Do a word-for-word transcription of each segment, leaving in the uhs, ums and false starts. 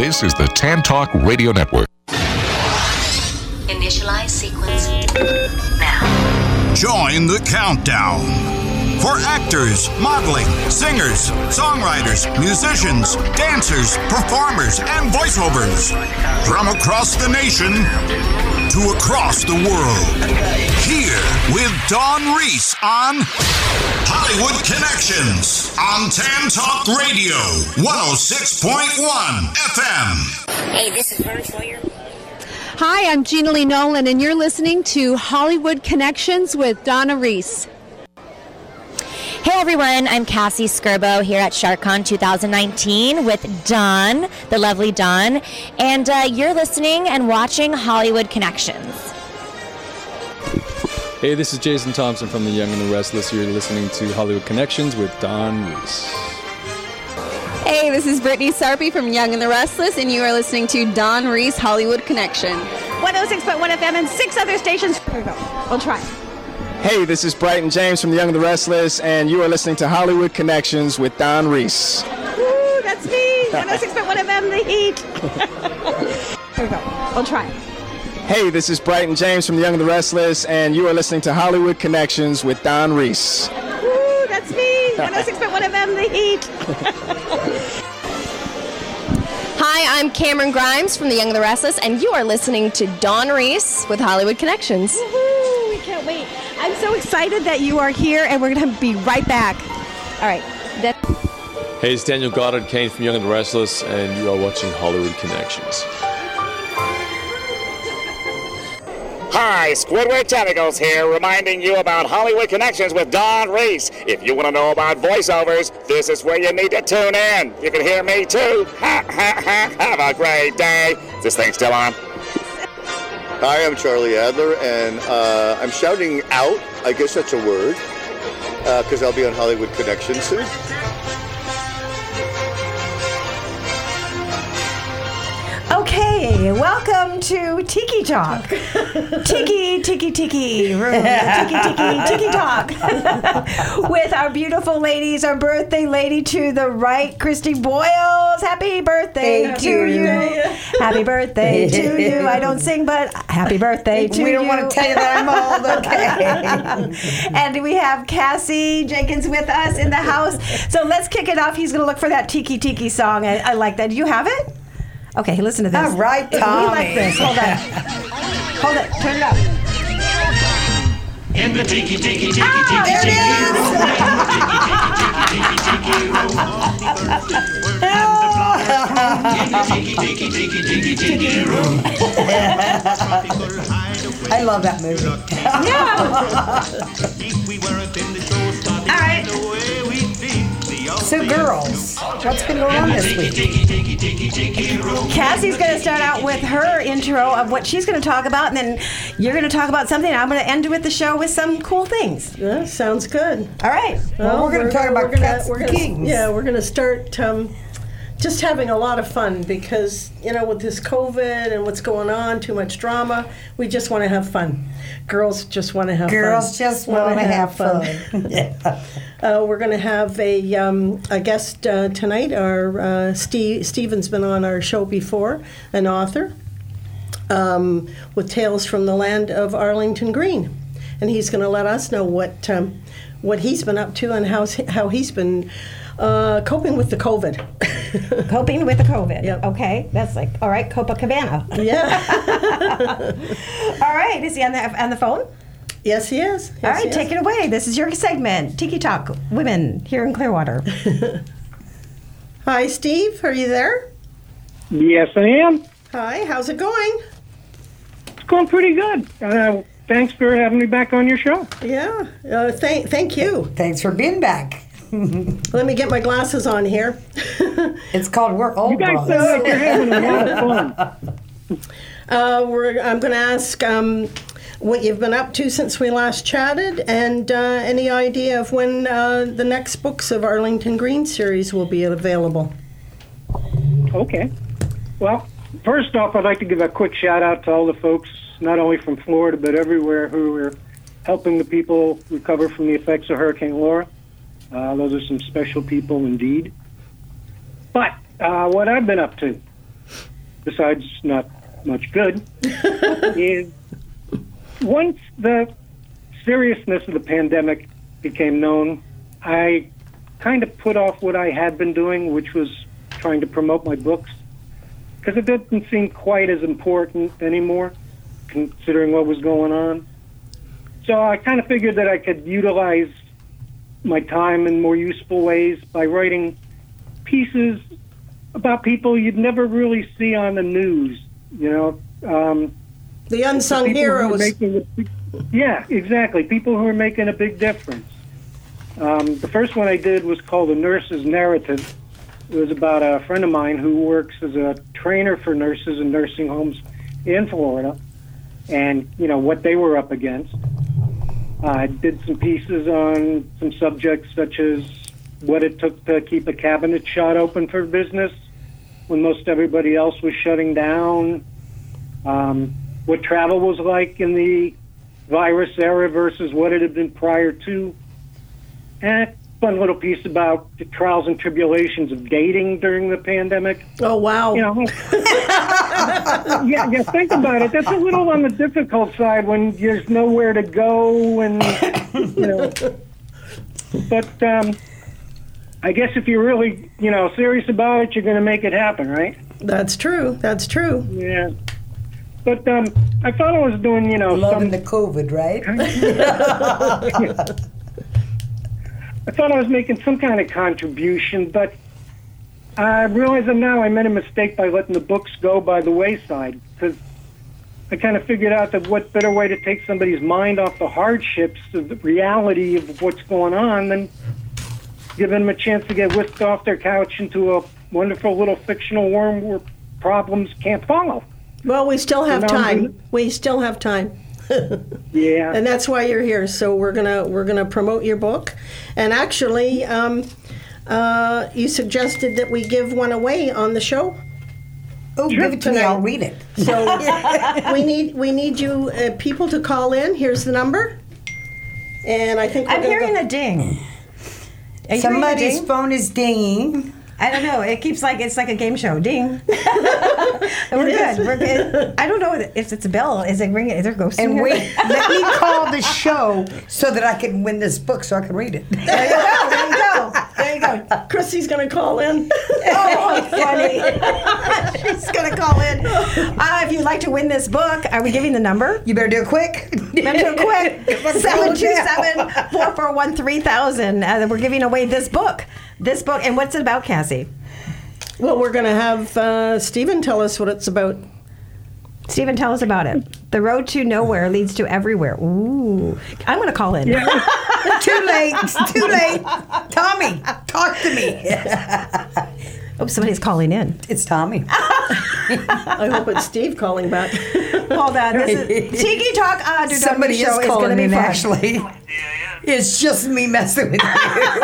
This is the Tan Talk Radio Network. Initialize sequence now. Join the countdown for actors, modeling, singers, songwriters, musicians, dancers, performers, and voiceovers from across the nation to across the world. Here with Dawn Reese on Hollywood Connections on Tan Talk Radio, one oh six point one F M. Hey, this is Vern Sawyer. Hi, I'm Gina Lee Nolan, and you're listening to Hollywood Connections with Donna Reese. Hey everyone, I'm Cassie Skirbo here at SharkCon twenty nineteen with Dawn, the lovely Dawn, and uh, you're listening and watching Hollywood Connections. Hey, this is Jason Thompson from The Young and the Restless. You're listening to Hollywood Connections with Dawn Reese. Hey, this is Brittany Sarpy from Young and the Restless, and you are listening to Dawn Reese Hollywood Connection. one oh six point one F M and six other stations. Here we go. We'll try. Hey, this is Brighton James from The Young and the Restless, and you are listening to Hollywood Connections with Dawn Reese. Woo, that's me. one oh six point one F M, the heat. Here we go. We'll try. Hey, this is Brighton James from The Young and the Restless, and you are listening to Hollywood Connections with Dawn Reese. Woo, that's me. one oh six point one F M, the heat. Hi, I'm Cameron Grimes from The Young and the Restless, and you are listening to Dawn Reese with Hollywood Connections. Woohoo, we can't wait. I'm so excited that you are here, and we're going to be right back. All right. That- Hey, it's Daniel Goddard Kane from Young and the Restless, and you are watching Hollywood Connections. Hi, Squidward Tentacles here, reminding you about Hollywood Connections with Dawn Reese. If you want to know about voiceovers, this is where you need to tune in. You can hear me too. Ha, ha, ha. Have a great day. Is this thing still on? Hi, I'm Charlie Adler, and uh, I'm shouting out, I guess that's a word, because uh, I'll be on Hollywood Connections soon. Okay, welcome to Tiki Talk. Tiki, tiki, tiki, room. Tiki, tiki, tiki talk. With our beautiful ladies, our birthday lady to the right, Christy Boyles. Happy birthday Thank to you. you. Happy birthday to you. I don't sing, but happy birthday to you. We don't want to tell you that I'm old, okay? And we have Cassie Jenkins with us in the house. So let's kick it off. He's going to look for that Tiki Tiki song. I, I like that. Do you have it? Okay, listen to this. All right, Tommy. We like this. Hold on. Hold it. Turn it up. In the tiki tiki tiki Ah, tiki tiki tiki tiki tiki room. I love that movie. All right. So, girls, what's been going on this week? Cassie's going to start out with her intro of what she's going to talk about, and then you're going to talk about something, and I'm going to end with the show with some cool things. Yeah, sounds good. All right. Well, well we're going to talk about we're gonna, cats we're and gonna, kings. Yeah, we're going to start um, just having a lot of fun because, you know, with this COVID and what's going on, too much drama, we just want to have fun. Girls just want to have Girls fun. just want to have fun. Yeah. Uh, we're going to have a, um, a guest uh, tonight. Our uh, Steve Stephen's been on our show before, an author um, with Tales from the Land of Arlington Green, and he's going to let us know what um, what he's been up to and how how he's been uh, coping with the COVID. Coping with the COVID. Yep. Okay, that's like all right. Copacabana. Yeah. All right. Is he on the on the phone? Yes, he is. Yes, All right, he take is. it away. This is your segment, Tiki Talk, women here in Clearwater. Hi, Steve. Are you there? Yes, I am. Hi. How's it going? It's going pretty good. Uh, thanks for having me back on your show. Yeah. Uh, thank thank you. Thanks for being back. Let me get my glasses on here. It's called We're Old You guys Bros. sound like you're having a lot of fun. Uh, we're, I'm going to ask um, what you've been up to since we last chatted, and uh, any idea of when uh, the next books of Arlington Green series will be available. Okay. Well, first off, I'd like to give a quick shout out to all the folks, not only from Florida, but everywhere, who are helping the people recover from the effects of Hurricane Laura. Uh, those are some special people indeed. But uh, what I've been up to, besides not much good, is once the seriousness of the pandemic became known, I kind of put off what I had been doing, which was trying to promote my books, because it didn't seem quite as important anymore, considering what was going on. So I kind of figured that I could utilize my time in more useful ways by writing pieces about people you'd never really see on the news, you know. Um, the unsung people who are heroes. making a big- yeah, exactly. People who are making a big difference. Um, the first one I did was called The Nurse's Narrative. It was about a friend of mine who works as a trainer for nurses in nursing homes in Florida, and, you know, what they were up against. I did some pieces on some subjects such as what it took to keep a cabinet shop open for business when most everybody else was shutting down, um, what travel was like in the virus era versus what it had been prior to, and a fun little piece about the trials and tribulations of dating during the pandemic. Oh, wow. You know, yeah, yeah, think about it. That's a little on the difficult side when there's nowhere to go and, you know. But um, I guess if you're really, you know, serious about it, you're going to make it happen, right? That's true. That's true. Yeah. But um, I thought I was doing, you know, Loving some... the COVID, right? I thought I was making some kind of contribution, but I realize that now I made a mistake by letting the books go by the wayside, because I kind of figured out that what better way to take somebody's mind off the hardships of the reality of what's going on than give them a chance to get whisked off their couch into a wonderful little fictional world where problems can't follow. Well, we still have You know, time. We still have time. Yeah. And that's why you're here. So we're gonna we're gonna promote your book, and actually, um, uh, you suggested that we give one away on the show. Oh, give it to me. I'll read it. So we need we need you uh, people to call in. Here's the number, and I think we're I'm gonna hearing go- a ding. Are you hearing a Somebody's ding? phone is dinging. I don't know. It keeps like it's like a game show. Ding. We're good. We're good. I don't know if it's a bell. Is it ringing? Is there a ghost? in And here? wait, let me call the show so that I can win this book so I can read it. There you go. There you go. There you go. Chrissy's gonna call in. Oh, funny. She's gonna call in. Uh, if you'd like to win this book, are we giving the number? You better do it quick. Better do it quick. seven two seven, four four one, three thousand. Uh, we're giving away this book. This book. And what's it about, Cassie? Well, we're gonna have uh, Stephen tell us what it's about. Stephen, tell us about it. The road to nowhere leads to everywhere. Ooh. I'm going to call in. Yeah. Too late. Too late. Tommy, talk to me. Oh, somebody's calling in. It's Tommy. I hope it's Steve calling back. Hold on. This is Tiki Talk. Uh, do Somebody is show is calling going to be in, fun. actually. It's just me messing with you.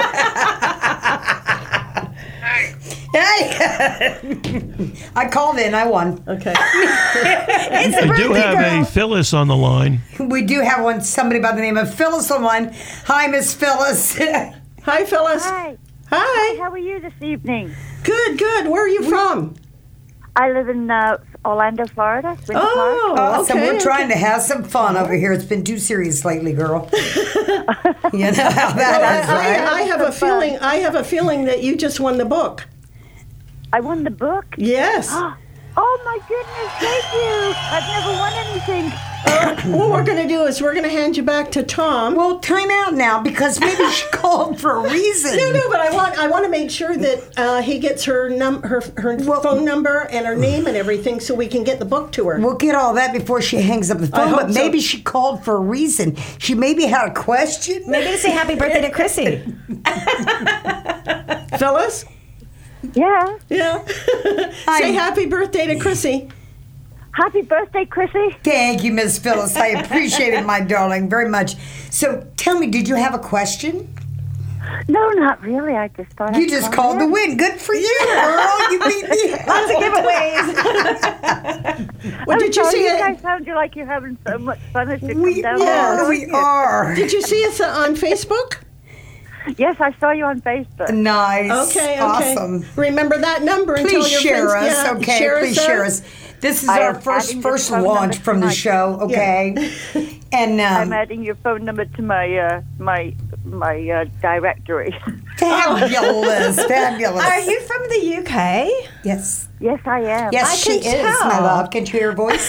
Hey! I called in. I won. Okay. It's a We do birthday have girl. a Phyllis on the line. We do have one. Somebody by the name of Phyllis on the line. Hi, Miss Phyllis. Hi, Phyllis. Hi. Hi. How are you this evening? Good, good. Where are you from? I live in uh, Orlando, Florida. Winter Oh, Park. Awesome. okay, We're trying okay. to have some fun over here. It's been too serious lately, girl. You know how that Well, is, I, right? I, I have a feeling. I have a feeling that you just won the book. I won the book. Yes. Oh my goodness! Thank you. I've never won anything. What we're going to do is we're going to hand you back to Tom. Well, time out now because maybe she called for a reason. No, no, but I want I want to make sure that uh, he gets her num her her phone number and her name and everything, so we can get the book to her. We'll get all that before she hangs up the I phone. hope But so. maybe she called for a reason. She maybe had a question. Maybe to say happy birthday to Chrissy. Phyllis? Yeah. Yeah. Say happy birthday to Chrissy. Happy birthday, Chrissy. Thank you, Miss Phyllis. I appreciate it, my darling, very much. So tell me, did you have a question? No, not really. I just thought You I'd just call called the in. win. Good for you, girl. You beat me. Lots of giveaways. Well, I'm did you sorry, see you it? guys sound like you're having so much fun as you We come down are. the We are. Did you see us on Facebook? Yes, I saw you on Facebook. Nice. Okay, okay. Awesome. Remember that number and tell Please your share friends. us, Yeah, okay? share Please us share out. us. This is I our am first adding the first phone launch number to from the my- show, okay? And um, I'm adding your phone number to my uh, my my uh, directory. fabulous, fabulous. Are you from the U K? Yes. Yes, I am. Yes, I she can is, tell. my love. Can't you hear her voice?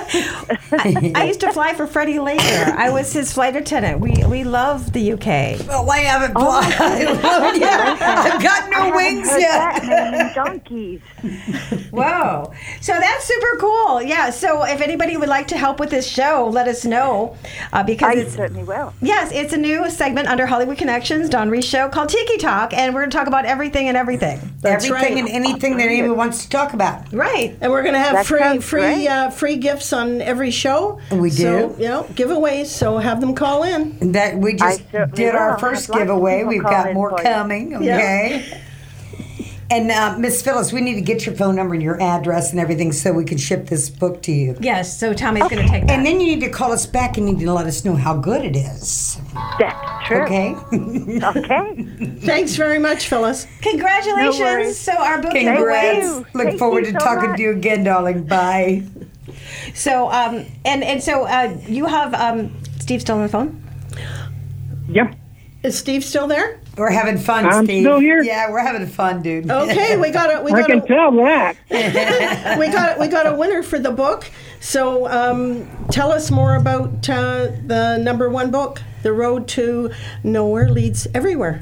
I, I used to fly for Freddie Laker. I was his flight attendant. We we love the U K. Well, I haven't Oh, flied. yeah. I've got no I wings heard yet. that name in donkeys. Whoa. So that's super cool. Yeah. So if anybody would like to help with this show, let us know. Uh, because I it's, certainly will. yes, it's a new segment under Hollywood Connections, Don Reese Show, called Tiki Talk. And we're going to talk about everything and everything. That's Everything right. and anything that anyone wants to talk about. Right. And we're going to have That free sounds free great. uh, free gifts on every show. We So, do. you know, giveaways. So have them call in. That we just I certainly did our will. first I'd like giveaway. people We've call got in more for you. coming. Okay. And uh, Miss Phyllis, we need to get your phone number and your address and everything so we can ship this book to you. Yes. So Tommy's going to take that. And then you need to call us back and you need to let us know how good it is. That's true. Okay. Okay. Thanks very much, Phyllis. Congratulations. No worries. So our book is Congrats. away. Look Thank forward you to so talking much. to you again, darling. Bye. So um and and so uh, you have um Steve still on the phone? Yep. Is Steve still there? We're having fun, I'm Steve. still here. Yeah, we're having fun, dude. Okay, we got it. We I got can a, tell that. we got we got a winner for the book. So um, tell us more about uh, the number one book, The Road to Nowhere Leads Everywhere.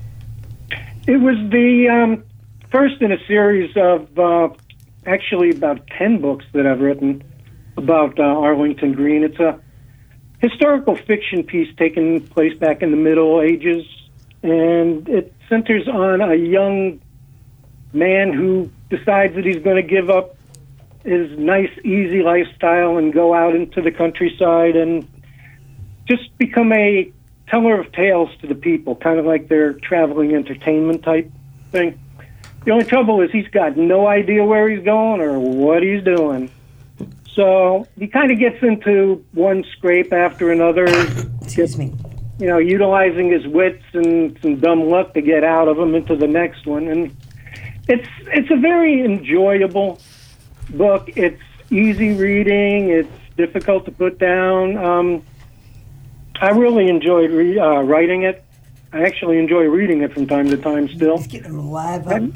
It was the um, first in a series of uh, actually about ten books that I've written about uh, Arlington Green. It's a historical fiction piece taking place back in the Middle Ages, and it centers on a young man who decides that he's going to give up his nice, easy lifestyle and go out into the countryside and just become a teller of tales to the people, kind of like their traveling entertainment type thing. The only trouble is he's got no idea where he's going or what he's doing. So he kind of gets into one scrape after another. Excuse me. You know, utilizing his wits and some dumb luck to get out of them into the next one. And it's it's a very enjoyable book. It's easy reading. It's difficult to put down. Um, I really enjoyed re- uh, writing it. I actually enjoy reading it from time to time still. Let's get them live up.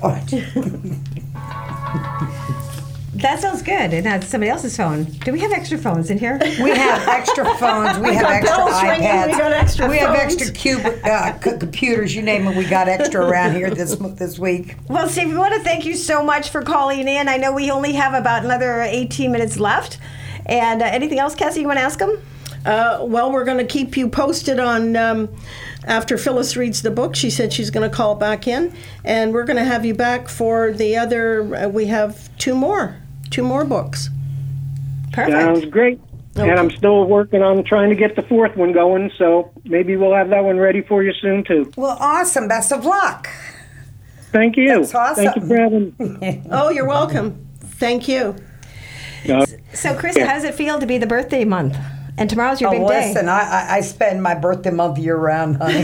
That sounds good. And that's somebody else's phone. Do we have extra phones in here? We have extra phones. We, We have got extra bells ringing, iPads. we got extra We have phones. extra cube, uh, c- computers. You name it. We got extra around here this this week. Well, Steve, we want to thank you so much for calling in. I know we only have about another eighteen minutes left. And uh, anything else, Cassie, you want to ask them? Uh, well, we're going to keep you posted on um, after Phyllis reads the book. She said she's going to call back in, and we're going to have you back for the other. Uh, we have two more, two more books. Perfect. Sounds great. Okay. And I'm still working on trying to get the fourth one going, so maybe we'll have that one ready for you soon, too. Well, awesome. Best of luck. Thank you. That's awesome. Thank you for having me. Oh, you're welcome. Thank you. Uh, So, Chris, how does it feel to be the birthday month? And tomorrow's your Oh, big listen, day. I, I, I spend my birthday month year round, honey.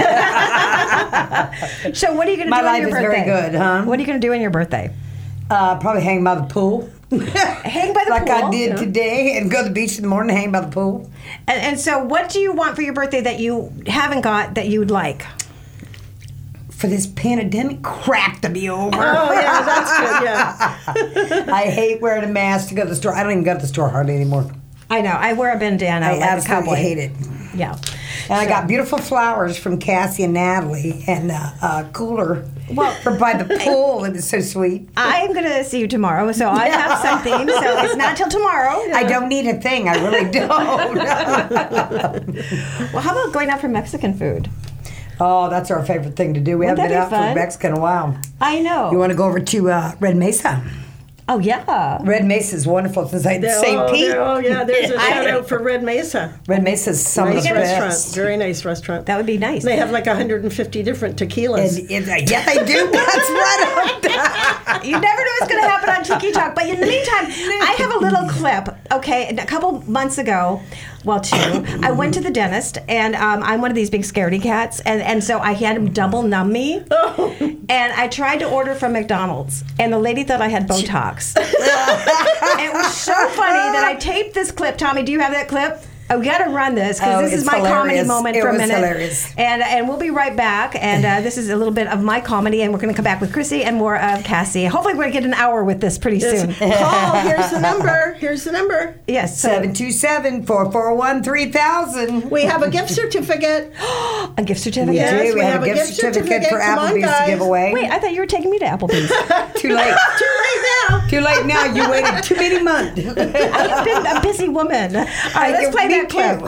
So, what are you going to My do on life your is birthday? very good, huh? What are you going to do on your birthday? Uh, probably hang by the pool. Hang by the like pool. I did Yeah. today, and go to the beach in the morning, hang by the pool. And, and so, what do you want for your birthday that you haven't got that you'd like? For this pandemic crap to be over. Oh yeah, that's good. Yeah. I hate wearing a mask to go to the store. I don't even go to the store hardly anymore. I know. I wear a bandana I like a absolutely cowboy. hate it. Yeah. And I got beautiful flowers from Cassie and Natalie, and uh, a cooler Well, for by the pool. It was so sweet. I'm going to see you tomorrow, so I have something. So it's not till tomorrow. I don't need a thing. I really don't. Well, how about going out for Mexican food? Oh, that's our favorite thing to do. We Wouldn't haven't been that out be for fun? Mexico in a while. I know. You want to go over to uh, Red Mesa? Oh, yeah. Red Mesa is wonderful. It's inside There- Saint oh, Pete. there- oh yeah, there's a shout out for Red Mesa. Red Mesa is some Nice of the restaurant, best. very nice restaurant. That would be nice. They have like one hundred fifty different tequilas. And, and, yeah, they do. That's right. You never know what's going to happen on Tiki Talk. But in the meantime, I have a little clip Okay, a couple months ago, well, two, I went to the dentist, and um, I'm one of these big scaredy cats, and, and so I had him double numb me, and I tried to order from McDonald's, and the lady thought I had Botox. It was so funny that I taped this clip. Tommy, do you have that clip? Oh, we got to run this because Oh, this is it's my comedy hilarious. moment It for a was minute. hilarious. And and we'll be right back. And uh, this is a little bit of my comedy, and we're going to come back with Chrissy and more of Cassie. Hopefully, we're going to get an hour with this pretty soon. Call. Here's the number. Here's the number. Yes. So, seven two seven, four four one, three thousand. We have a gift certificate. a gift certificate. We Yes, do. We, we have, have a a gift gift certificate, certificate. for Come on, Applebee's to guys. give away. Wait, I thought you were taking me to Applebee's. Too late. Too late now. Too late now. You waited too many months. I've been a busy woman. All right, let's play that clip.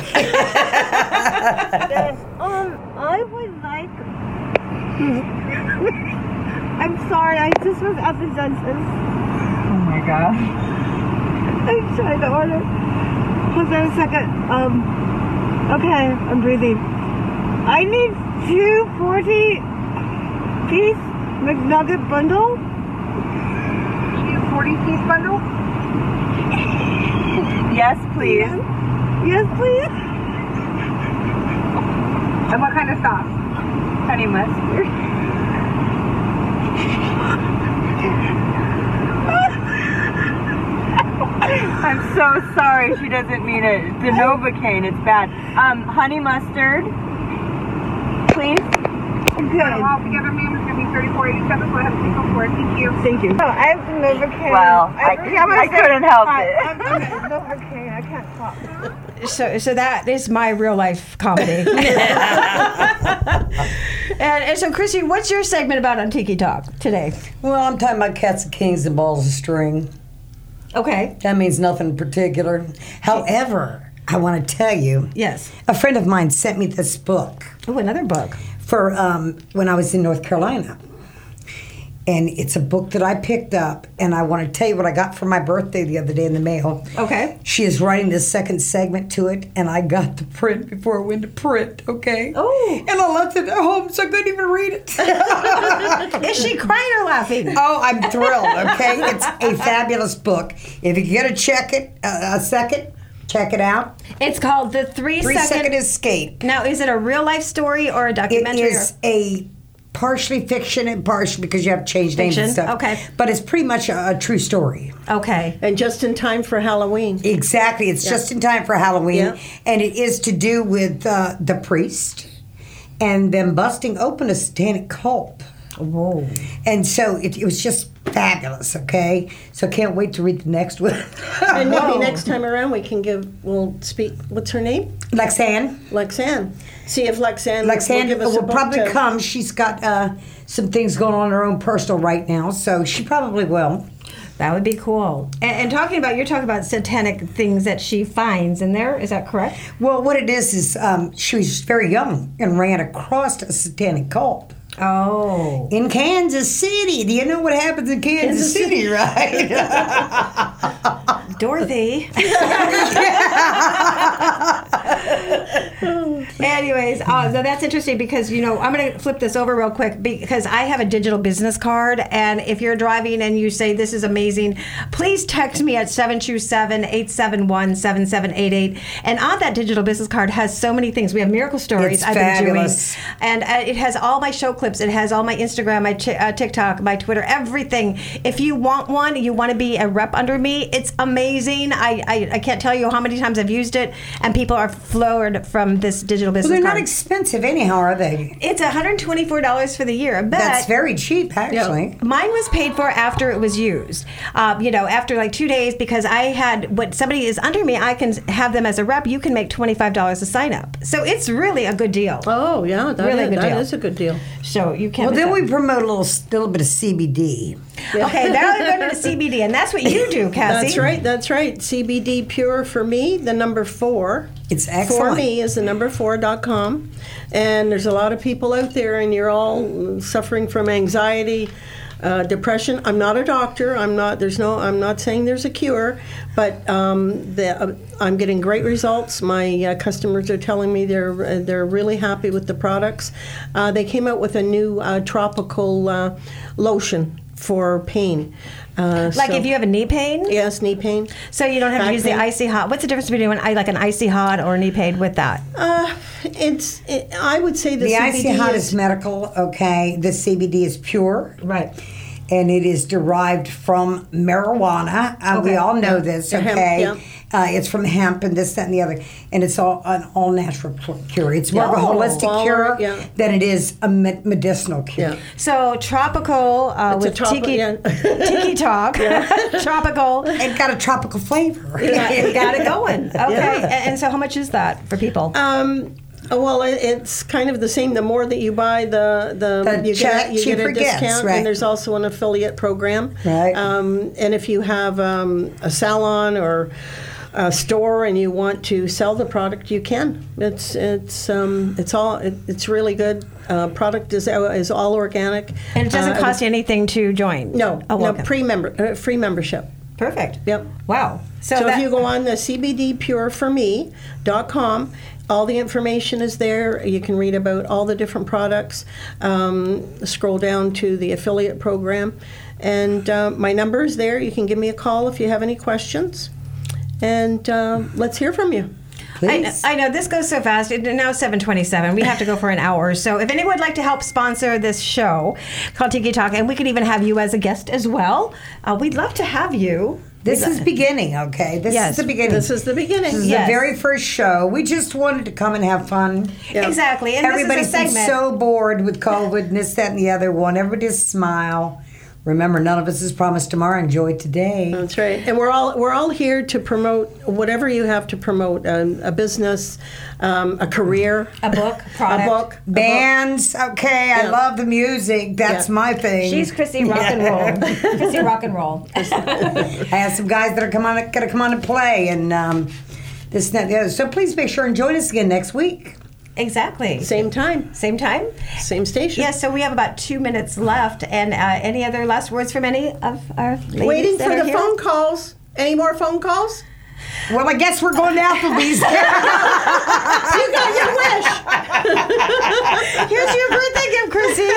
um, I would like. I'm sorry, I just was at the dentist. Oh my god. I'm trying to order. Hold on a second. Um, okay, I'm breathing. I need two forty piece McNugget bundle. Two forty piece bundle? Yes, please. Yes, please. And what kind of sauce? Honey mustard. I'm so sorry. She doesn't mean it. It's the Novocaine. It's bad. Um, honey mustard, please. Good. All together, ma'am, it's going to be thirty-four eighty-seven. Go ahead and go for it. Thank you. Thank you. Oh, I have the Novocaine. Well, I, I, I couldn't help it. I'm, I'm Novocaine. I can't talk. So, so that is my real life comedy. and, and so, Chrissy, what's your segment about on Tiki Talk today? Well, I'm talking about cats and kings and balls of string. Okay. That means nothing in particular. However, I want to tell you. Yes. A friend of mine sent me this book. Oh, another book. For um, when I was in North Carolina. And it's a book that I picked up, and I want to tell you what I got for my birthday the other day in the mail. Okay. She is writing the second segment to it, and I got the print before it went to print, okay? Oh. And I left it at home, so I couldn't even read it. Is she crying or laughing? Oh, I'm thrilled, okay? It's a fabulous book. If you get to check it, uh, a second, check it out. It's called The Three, Three Second... Second Escape. Now, is it a real life story or a It documentary? is or... a... partially fiction and partially because you have to change names and Fiction? stuff. Okay. But it's pretty much a, a true story. Okay. And just in time for Halloween. Exactly. It's Yeah. just in time for Halloween. Yeah. And it is to do with uh, the priest and them busting open a satanic cult. Whoa. And so it, it was just fabulous, okay? So I can't wait to read the next one. And maybe next time around we can give, we'll speak, what's her name? Lexanne. Lexanne. See if Lexanne, Lexanne will give us will a book probably to- come. She's got uh, some things going on in her own personal right now, so she probably will. That would be cool. And, and talking about, you're talking about satanic things that she finds in there. Is that correct? Well, what it is is um, she was very young and ran across a satanic cult. Oh. In Kansas City. Do you know what happens in Kansas, Kansas City, City. right? Dorothy. Anyways, uh, so that's interesting because, you know, I'm going to flip this over real quick because I have a digital business card. And if you're driving and you say, this is amazing, please text me at seven two seven, eight seven one, seven seven eight eight. And on that digital business card has so many things. We have miracle stories It's I've fabulous. been doing. And uh, it has all my show clips. It has all my Instagram, my ch- uh, TikTok, my Twitter, everything. If you want one, you want to be a rep under me, it's amazing. I, I, I can't tell you how many times I've used it, and people are floored from this digital Well, business they're card. not expensive anyhow, are they? It's one hundred twenty-four dollars for the year. But That's very cheap, you know, actually. mine was paid for after it was used. Um, you know, after like two days, because I had what somebody is under me, I can have them as a rep. You can make twenty-five dollars a sign up. So it's really a good deal. Oh, yeah. That, really is, good that deal. is a good deal. So you can't. Well, miss then that. we promote a little, little bit of C B D. Okay, now we're going to C B D, and that's what you do, Cassie. That's right. That's right. C B D Pure for me, the number four. It's For excellent. me is the number four dot com. And there's a lot of people out there, and you're all suffering from anxiety, uh, depression. I'm not a doctor. I'm not. There's no. I'm not saying there's a cure, but um, the, uh, I'm getting great results. My uh, customers are telling me they're uh, they're really happy with the products. Uh, they came out with a new uh, tropical uh, lotion for pain. Uh, Like so- if you have a knee pain? Yes, knee pain. So you don't have Back to use pain. the icy hot. What's the difference between an, like an icy hot or a knee pain with that? Uh, it's. It, I would say the, The C B icy D hot is, is medical, okay? The C B D is pure. Right. And it is derived from marijuana. Uh, We Okay. all know Yeah. this, The okay? hemp, uh, it's from hemp and this, that, and the other. And it's all an all natural cure. It's more of a Oh. holistic Follow cure it, yeah. than it is a me- medicinal cure. Yeah. So tropical uh, It's a with tropi- tiki, yeah. tiki talk, tropical. It got a tropical flavor. Yeah, we got it going. Okay. Yeah. And, and so how much is that for people? Um, oh, well, it, it's kind of the same. The more that you buy, the the, The you check- get, you get cheaper a it gets, discount. right. And there's also an affiliate program. Right. Um, and if you have um, a salon or a store and you want to sell the product, you can. It's it's um, it's all it, it's really good. Uh, product is is all organic. And it doesn't Uh, cost you anything to join? No, Oh, no okay. pre-member, uh, free membership. Perfect. Yep. Wow. So, So, that, if you go on the c b d pure for me dot com, all the information is there. You can read about all the different products. Um, scroll down to the affiliate program. And uh, my number is there. You can give me a call if you have any questions. And uh, let's hear from you. I know, I know this goes so fast. It, now seven twenty-seven. We have to go for an hour. So if anyone would like to help sponsor this show called Tiki Talk, and we could even have you as a guest as well, uh, we'd love to have you. This is beginning, okay? This Yes. is the beginning. This is the beginning. This is Yes. the very first show. We just wanted to come and have fun. Exactly. And Everybody's this is a been segment. so bored with COVID and this, that, and the other. We want everybody to smile. Remember, none of us is promised tomorrow. Enjoy today. That's right, and we're all we're all here to promote whatever you have to promote: um, a business, um, a career, a book, product, a book, a Bands, okay. I Yeah. love the music. That's Yeah. my thing. She's Chrissy Rock and Roll. Chrissy Rock and Roll. I have some guys that are come on, going to come on and play, and um, this and that and the other. So please make sure and join us again next week. Exactly. Same time, Same time? same station. Yes, so we have about two minutes left. And uh, any other last words from any of our ladies Waiting that for are the here? phone calls. Any more phone calls? Well, I guess we're going to Applebee's. You got your wish. Here's your birthday gift, Chrissy.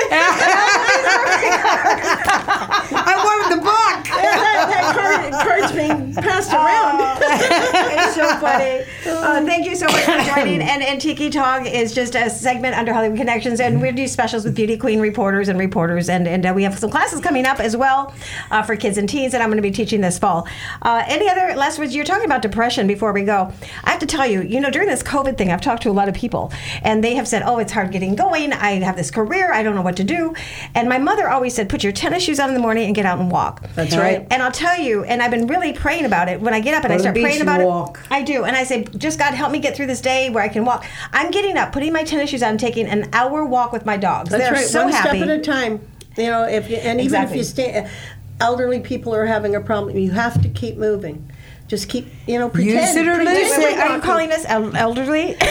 I wanted the book. that that card, card's being passed around. It's so funny. Uh, thank you so much for joining. And, and Tiki Talk is just a segment under Hollywood Connections, and we do specials with beauty queen reporters and reporters, and, and uh, we have some classes coming up as well uh, for kids and teens that I'm going to be teaching this fall. Uh, any other last words? You're talking about depression before we go. I have to tell you, you know, during this COVID thing, I've talked to a lot of people, and they have said, oh, it's hard getting going. I have this career. I don't know what to do. And my mother always said, put your tennis shoes on in the morning and get out and walk. That's right. And I'll tell you, and I've been really praying about it. When I get up and Go I to start the beach praying and about walk. it, I do. And I say, just God, help me get through this day where I can walk. I'm getting up, putting my tennis shoes on, and taking an hour walk with my dogs. That's They're right. so One happy. step at a time. You know, if you, and even Exactly. if you stay, elderly people are having a problem. You have to keep moving. Just keep, you know, pretend. Use it or pretend lose you're it. Wait, are you walking. calling us el- elderly? We're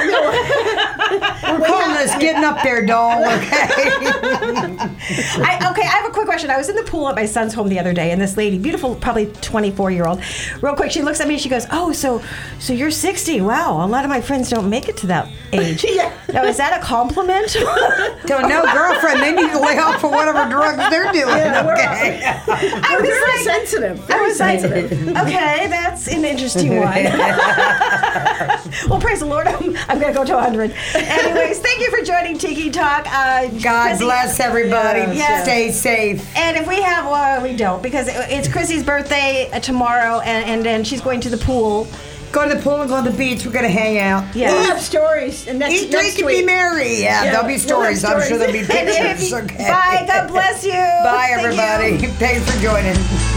calling us getting up there, doll, okay? I, okay, I have a quick question. I was in the pool at my son's home the other day, and this lady, beautiful, probably twenty-four year old, real quick, she looks at me and she goes, "Oh, so, so you're sixty? Wow, a lot of my friends don't make it to that age." Yeah. Now, is that a compliment? Don't know, girlfriend. They need to lay off for whatever drugs they're doing, Yeah, we're- okay? I We're was very like, sensitive. I Very was like, sensitive. okay, that's an interesting one. Well, praise the Lord, I'm, I'm going to go to one hundred. Anyways, thank you for joining Tiki Talk. Uh, God Chrissy- bless everybody. Yes. Stay safe. And if we have, well, we don't, because it- it's Chrissy's birthday uh, tomorrow, and, and then she's going to the pool. Go to the pool and go to the beach. We're going to hang out. Yeah. We'll have stories. And next, Eat, next drink, and week. be merry. Yeah, Yeah, there'll be we'll have stories. I'm sure there'll be And if pictures. you- Okay. Bye. God bless you. Bye, Thank everybody. you. Thanks for joining.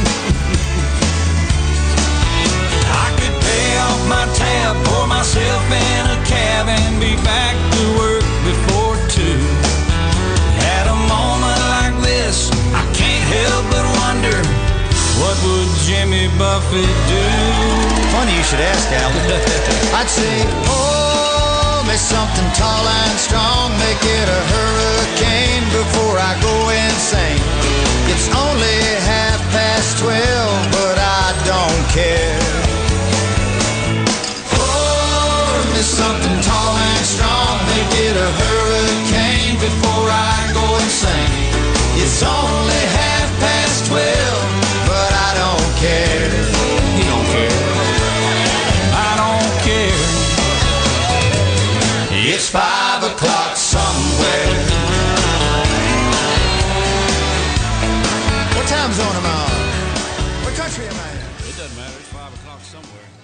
I could pay off my tab, pour myself in a cab, and be back to work before two. At a moment like this, I can't help but wonder, what would Jimmy Buffett do? Funny you should ask, Alan. I'd say, oh, me something tall and strong, make it a hurricane before I go insane. It's only half past twelve, but I don't care. Oh, me something tall and strong, make it a hurricane before I go insane. It's only half past It doesn't matter. It's five o'clock somewhere.